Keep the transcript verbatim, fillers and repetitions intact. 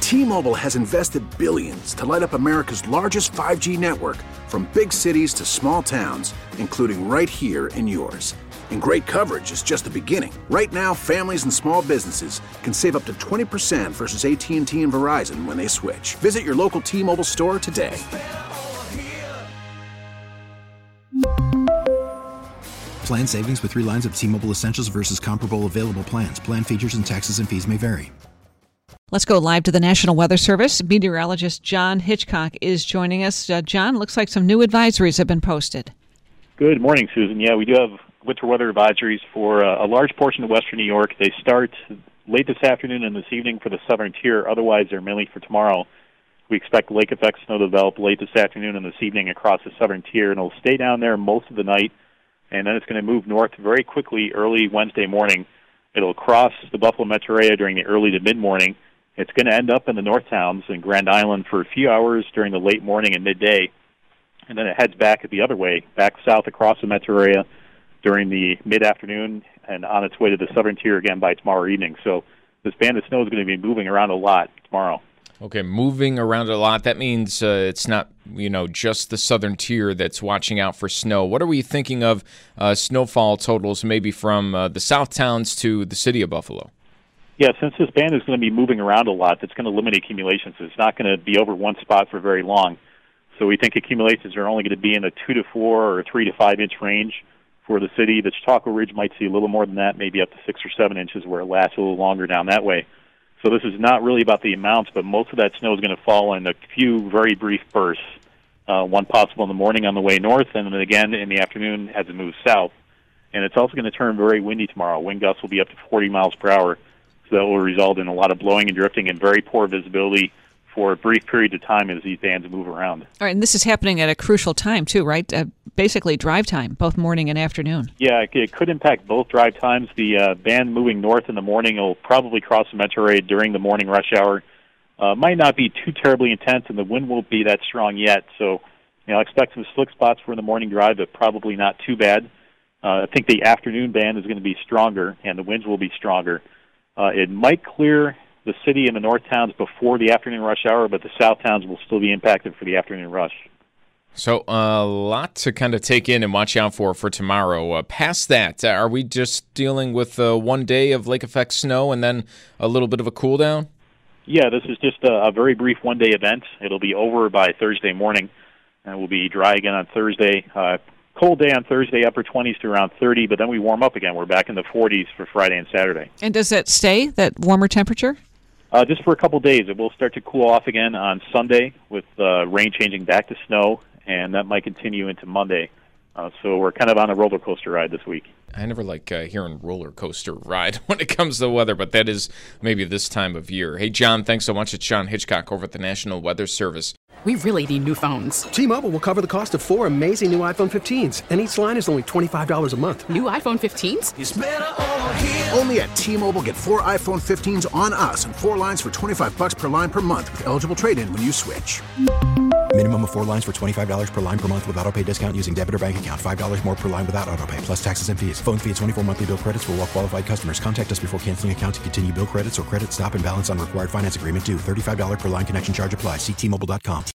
T-Mobile has invested billions to light up America's largest five G network, from big cities to small towns, including right here in yours. And great coverage is just the beginning. Right now, families and small businesses can save up to twenty percent versus A T and T and Verizon when they switch. Visit your local T-Mobile store today. Plan savings with three lines of T-Mobile Essentials versus comparable available plans. Plan features and taxes and fees may vary. Let's go live to the National Weather Service. Meteorologist John Hitchcock is joining us. Uh, John, looks like some new advisories have been posted. Good morning, Susan. Yeah, we do have winter weather advisories for uh, a large portion of western New York. They start late this afternoon and this evening for the southern tier. Otherwise, they're mainly for tomorrow. We expect lake effect snow to develop late this afternoon and this evening across the southern tier, and it'll stay down there most of the night, and then it's going to move north very quickly early Wednesday morning. It'll cross the Buffalo metro area during the early to mid-morning. It's going to end up in the north towns in Grand Island for a few hours during the late morning and midday, and then it heads back the other way, back south across the metro area during the mid-afternoon and on its way to the southern tier again by tomorrow evening. So this band of snow is going to be moving around a lot tomorrow. Okay, moving around a lot. That means uh, it's not, you know, just the southern tier that's watching out for snow. What are we thinking of uh, snowfall totals maybe from uh, the south towns to the city of Buffalo? Yeah, since this band is going to be moving around a lot, that's going to limit accumulations. It's not going to be over one spot for very long. So we think accumulations are only going to be in a two to four or three to five inch range for the city. The Chautauqua Ridge might see a little more than that, maybe up to six or seven inches where it lasts a little longer down that way. So this is not really about the amounts, but most of that snow is going to fall in a few very brief bursts, uh, one possible in the morning on the way north, and then again in the afternoon as it moves south. And it's also going to turn very windy tomorrow. Wind gusts will be up to forty miles per hour. So that will result in a lot of blowing and drifting and very poor visibility for a brief period of time as these bands move around. All right, and this is happening at a crucial time, too, right? Uh, basically drive time, both morning and afternoon. Yeah, it, it could impact both drive times. The uh, band moving north in the morning will probably cross the metro area during the morning rush hour. Uh, might not be too terribly intense, and the wind won't be that strong yet. So, you know, I expect some slick spots for the morning drive, but probably not too bad. Uh, I think the afternoon band is going to be stronger, and the winds will be stronger. Uh, it might clear the city and the north towns before the afternoon rush hour, but the south towns will still be impacted for the afternoon rush. So a lot to kind of take in and watch out for for tomorrow. Uh, past that, uh, are we just dealing with uh, one day of lake effect snow and then a little bit of a cool down? Yeah, this is just a, a very brief one-day event. It'll be over by Thursday morning, and we'll be dry again on Thursday. Uh, cold day on Thursday, upper twenties to around thirty, but then we warm up again. We're back in the forties for Friday and Saturday. And does that stay, that warmer temperature? Uh, just for a couple days. It will start to cool off again on Sunday with uh, rain changing back to snow, and that might continue into Monday. Uh, so we're kind of on a roller coaster ride this week. I never like uh, hearing roller coaster ride when it comes to weather, but that is maybe this time of year. Hey, John, thanks so much. It's John Hitchcock over at the National Weather Service. We really need new phones. T-Mobile will cover the cost of four amazing new iPhone fifteens, and each line is only twenty-five dollars a month. New iPhone fifteens? It's better over here. Only at T-Mobile, get four iPhone fifteens on us and four lines for twenty-five bucks per line per month with eligible trade-in when you switch. Minimum of four lines for twenty-five dollars per line per month with autopay discount using debit or bank account. five dollars more per line without autopay, plus taxes and fees. Phone fee at twenty-four monthly bill credits for well-qualified customers. Contact us before canceling account to continue bill credits or credit stop and balance on required finance agreement due. thirty-five dollars per line connection charge applies. See T Mobile dot com.